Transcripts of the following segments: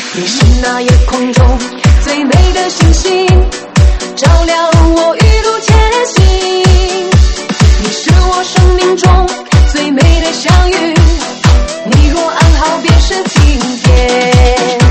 你是那夜空中最美的星星，照亮我一路前行。你是我生命中最美的相遇，你若安好便是晴天。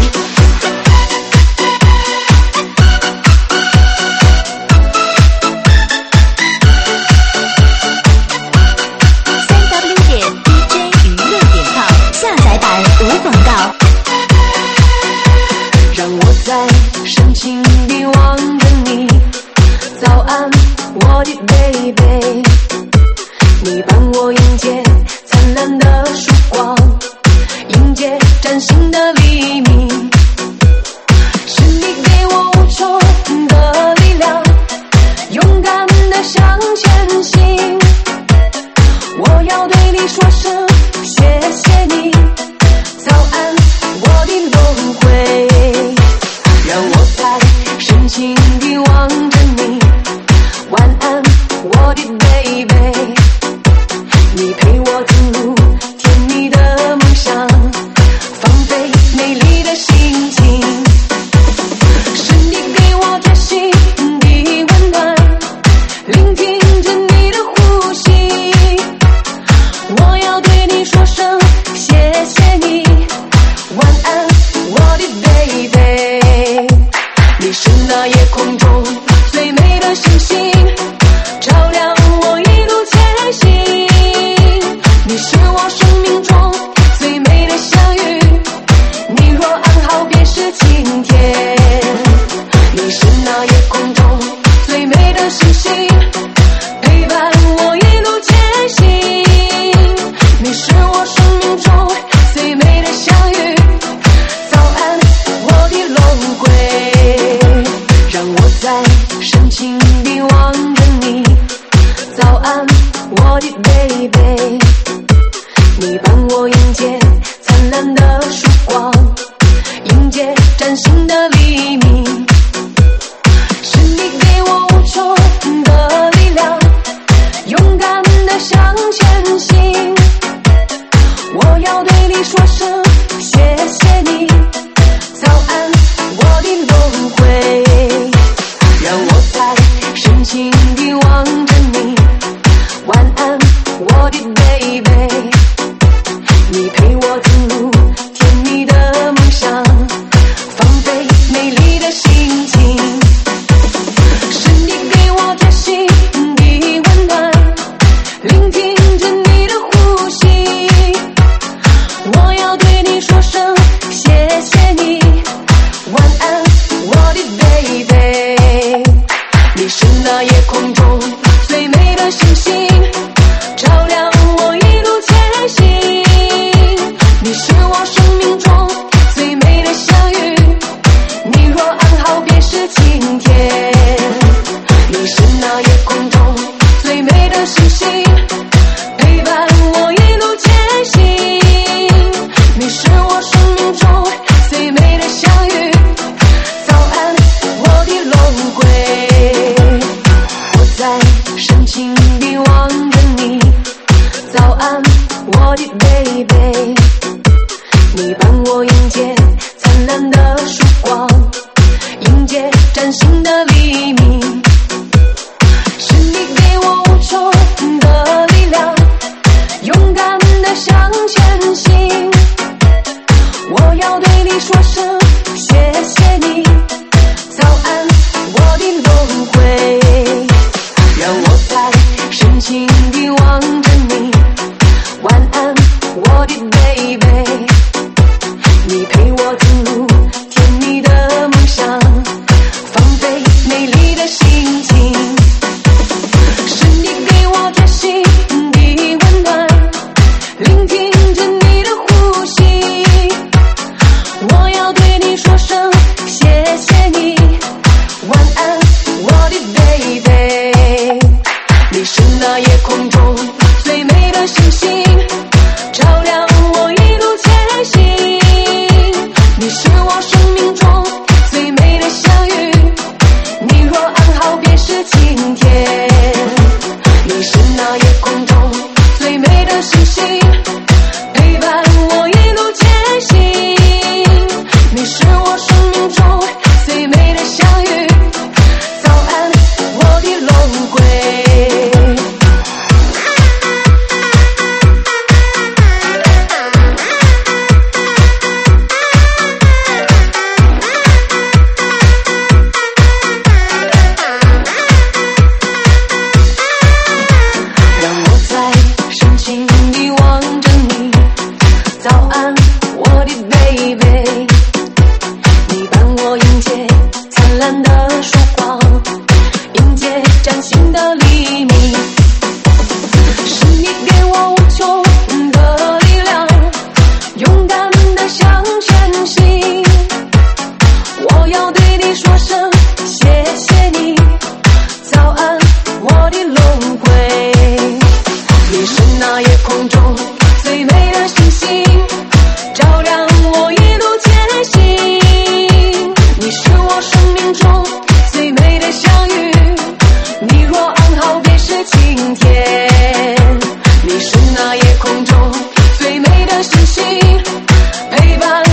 让我在深情地望着你，早安，我的 baby。 你伴我迎接灿烂的曙光，迎接崭新的黎明。是你给我无穷的力量，勇敢地向前行。我要对你说声谢谢你，早安，我的轮回。让我在深情地望着你，晚安，我的 baby。 你陪我走入甜蜜的梦想，放飞美丽的心情。是你给我贴心的温暖，聆听着你的呼吸。我要对你说声谢谢你，晚安，我的 baby。 你是那夜空中最美的星星，照亮我一路前行。你是我生命中最美的相遇，你若安好便是晴天。你是那夜空中最美的星星，陪伴我一路前行。你是我生命中最美的相遇，早安，我的轮回。让我在深情地望着你，早安，我的 baby。 你伴我迎接灿烂的曙光，迎接崭新的黎明。是你给我无穷的力量，勇敢地向前行。我要对你说声谢谢你，早安，我的轮回。让我在深情地望着你，晚安，我的 baby。 你陪我走入甜蜜的梦想，放飞美丽的心情。是你给我贴心的温暖，聆听着你的呼吸。我要对你说声谢谢你，晚安，我的 baby。 你是那夜空中最美的星星，照亮我一路前行。 你是我生命中最美的相遇，你若安好便是晴天。你是那夜空中最美的星星，陪伴我一路前行。你是我生命中最美的相遇，早安，我的轮回。我在深情地望着你，早安，我的 baby。 你伴我迎接灿烂的曙光，迎接崭新的黎明。是你给我无穷的力量，勇敢地向前行。我要对你说声谢谢你，早安，我的轮回。让我在深情地望着你，晚安，我的 baby。 你陪我走入甜蜜的梦想，放飞美丽的心情。是你给我贴心的温暖，聆听着你的呼吸。我要对你说声谢谢你，晚安，我的 baby。 你是那夜空中最美的星星，照亮我一路前行。 那夜空中最美的星星，陪伴